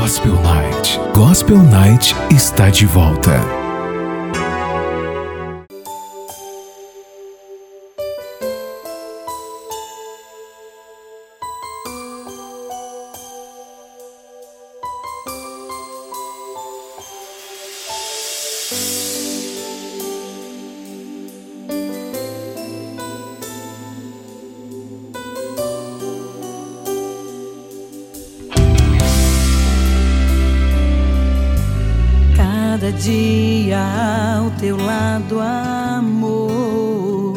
Gospel Night. Gospel Night está de volta. Cada dia ao teu lado, amor,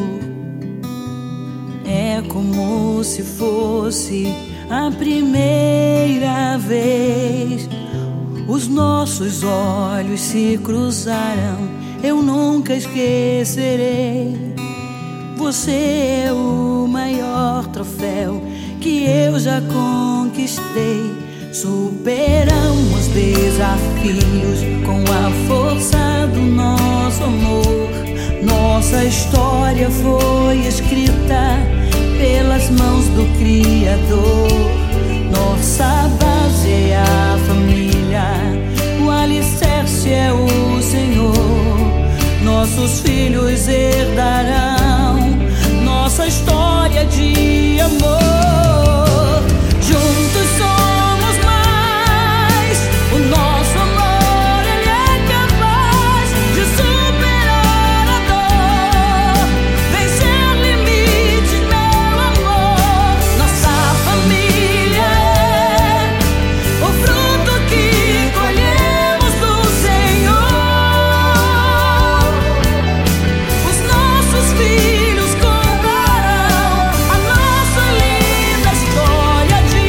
é como se fosse a primeira vez. Os nossos olhos se cruzaram, eu nunca esquecerei. Você é o maior troféu que eu já conquistei. Superamos desafios com a força do nosso amor. Nossa história foi escrita pelas mãos do Criador. Nossa base é a família, o alicerce é o Senhor. Nossos filhos herdarão nossa história de amor. Juntos somos mais. O nosso amor, ele é capaz de superar a dor, vencer limites, meu amor. Nossa família é o fruto que colhemos do Senhor. Os nossos filhos contarão a nossa linda história de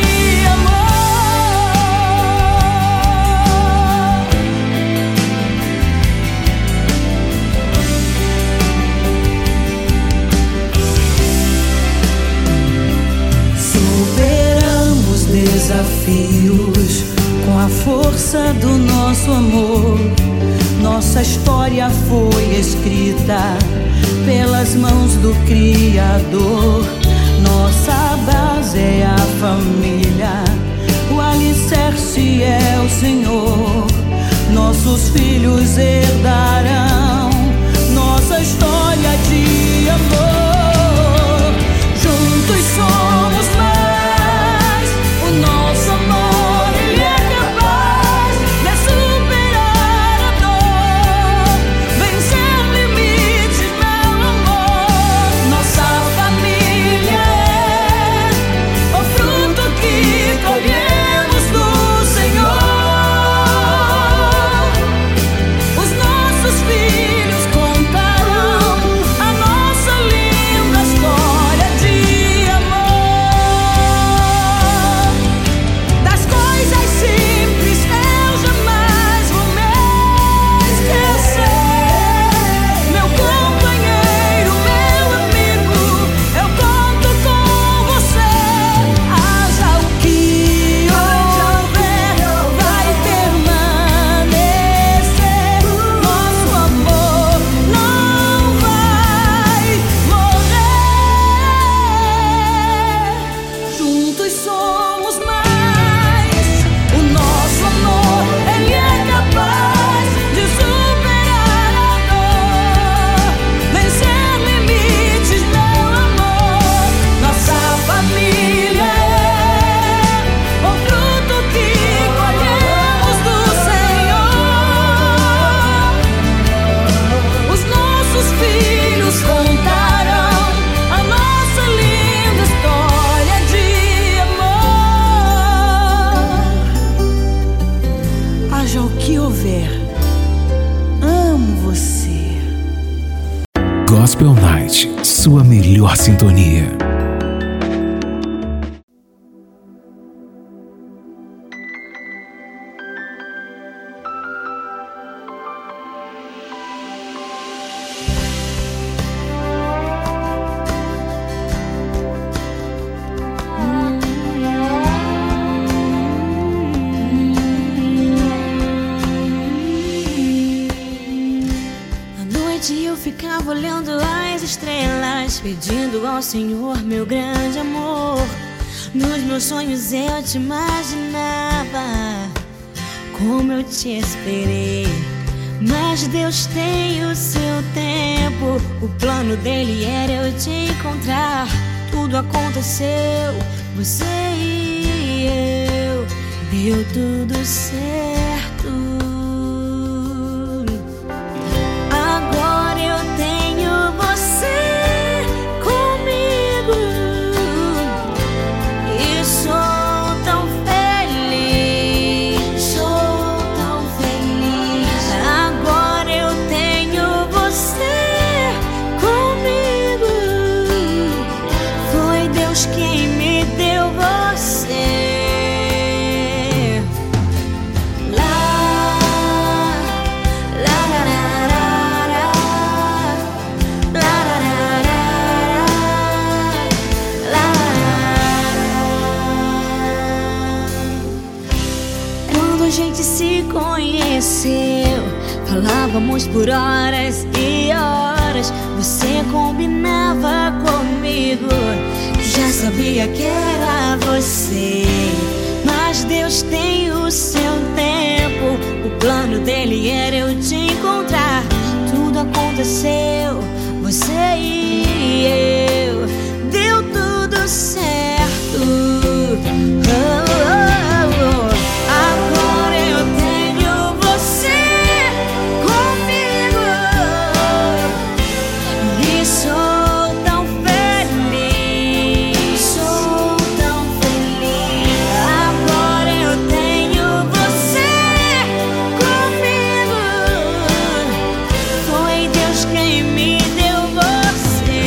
Superamos desafios com a força do nosso amor. Nossa história foi escrita pelas mãos do Criador. Nossa base é a família, o alicerce é o Senhor. Nossos filhos herdarão nossa história de amor. Juntos somos mais. O nosso amor, ele é capaz de superar a dor, vencer limites, meu amor. Nossa família é o fruto que colhemos do Senhor. Os nossos filhos contarão a nossa linda história de amor. Das coisas simples eu jamais vou me esquecer. Meu companheiro, meu amigo, eu conto com você. Haja o que houver, vai permanecer. Nosso amor não vai morrer. Juntos somos mais. O nosso amor, ele é capaz de superar a dor, vencer limites, meu amor. Nossa família é o fruto que colhemos do Senhor. Os nossos filhos contarão a nossa linda história de amor. Haja o que houver, amo você. Gospel Night, sua melhor sintonia. À noite eu ficava olhando as estrelas, pedindo ao Senhor meu grande amor. Nos meus sonhos eu te imaginava eu te esperei. Mas Deus tem o seu tempo. O plano dele era eu te encontrar. Tudo aconteceu, você e eu. Deu tudo certo. Agora eu tenho você comigo e sou tão feliz, sou tão feliz. Agora eu tenho você comigo. Foi Deus quem me deu você. A gente se conheceu, falávamos por horas e horas. Você combinava comigo, já sabia que era você. Mas Deus tem o seu tempo. O plano dele era eu te encontrar. Tudo aconteceu, você e eu. Deu tudo certo. Agora eu tenho você comigo e sou tão feliz, sou tão feliz. Agora eu tenho você comigo. Foi Deus quem me deu você.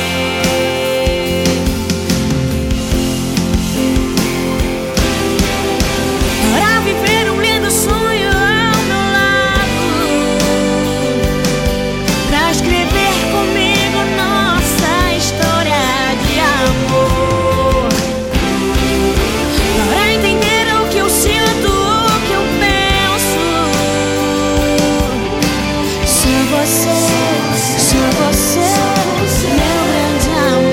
Para viver um lindo sonho ao meu lado, pra escrever comigo nossa história de amor, para entender o que eu sinto, o que eu penso. Só você, meu grande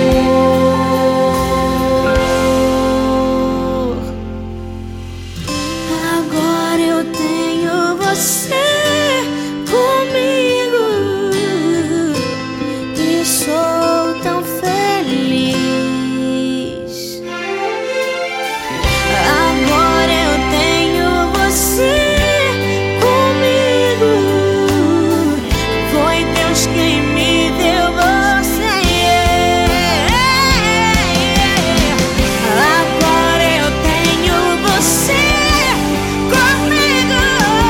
amor. Agora eu tenho você comigo e sou tão feliz. Agora eu tenho você comigo. Foi Deus quem me deu você. Agora eu tenho você comigo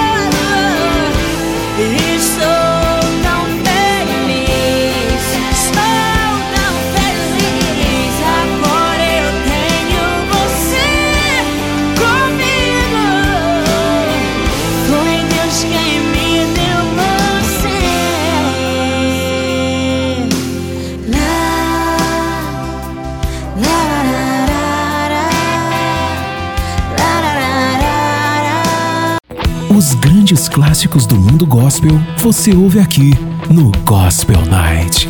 e sou tão feliz, sou tão feliz. Agora eu tenho você comigo. Foi Deus quem me deu você. Os grandes clássicos do mundo gospel você ouve aqui no Gospel Night.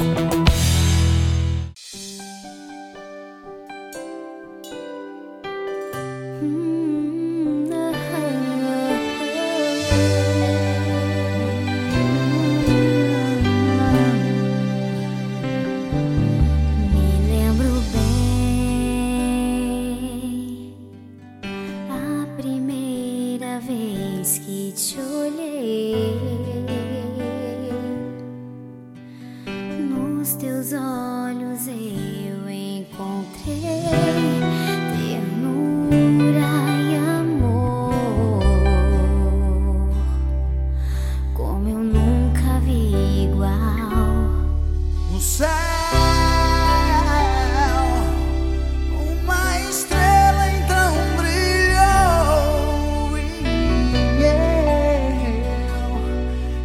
Me lembro bem a primeira vez que te olhei. Nos teus olhos eu encontrei ternura e amor, como eu nunca vi igual. No céu, uma estrela então brilhou e eu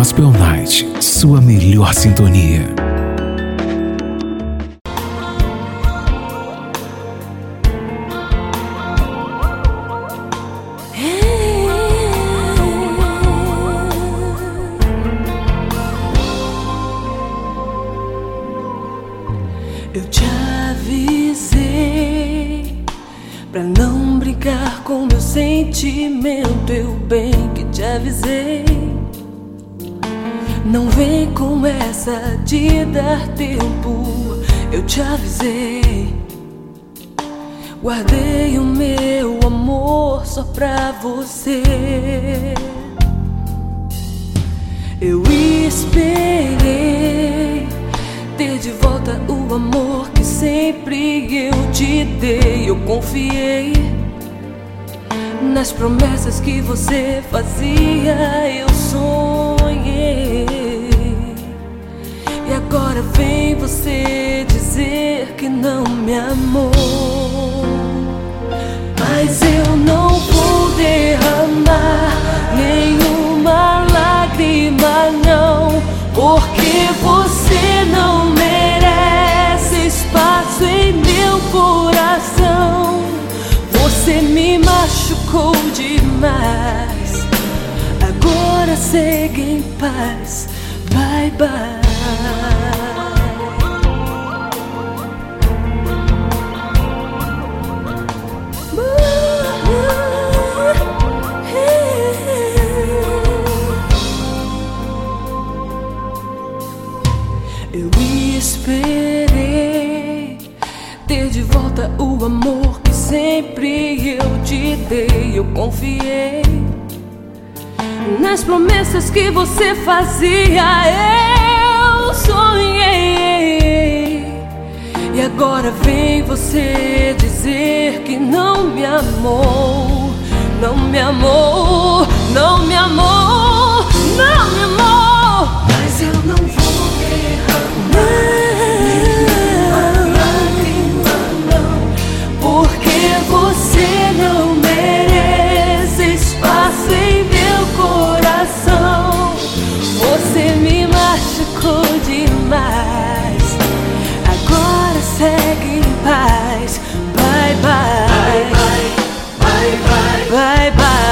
Gospel Night, sua melhor sintonia. Eu te avisei pra não brincar com meu sentimento. Eu bem que te avisei. Não vem com essa de dar tempo. Eu te avisei. Guardei o meu amor só pra você. Eu esperei ter de volta o amor que sempre eu te dei. Eu confiei nas promessas que você fazia. Eu sonhei. E agora vem você dizer que não me amou. Mas eu não vou derramar nenhuma lágrima, não, porque você não merece espaço em meu coração. Você me machucou demais. Agora segue em paz. Bye, bye. Eu esperei ter de volta o amor que sempre eu te dei. Eu confiei nas promessas que você fazia. Eu sonhei. E agora vem você dizer que não me amou. Não me amou, não me amou, não me amou. Mas eu não vou porque você não merece espaço em meu coração. Você me machucou demais. Agora segue em paz. Bye, bye. Bye, bye. Bye,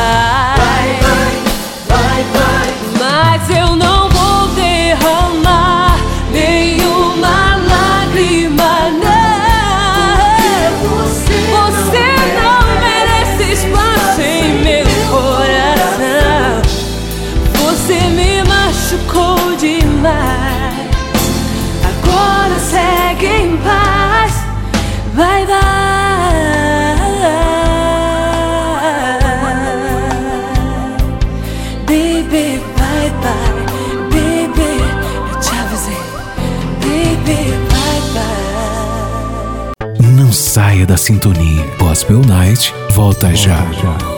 bye. Mas eu não vou derramar nenhuma lágrima, não. Você não merece espaço em meu coração. Você me machucou demais. Agora segue em paz. Bye, bye. Baby, bye, bye. Baby, eu te avisei. Baby, bye, bye. Não saia da sintonia. Gospel Night volta já.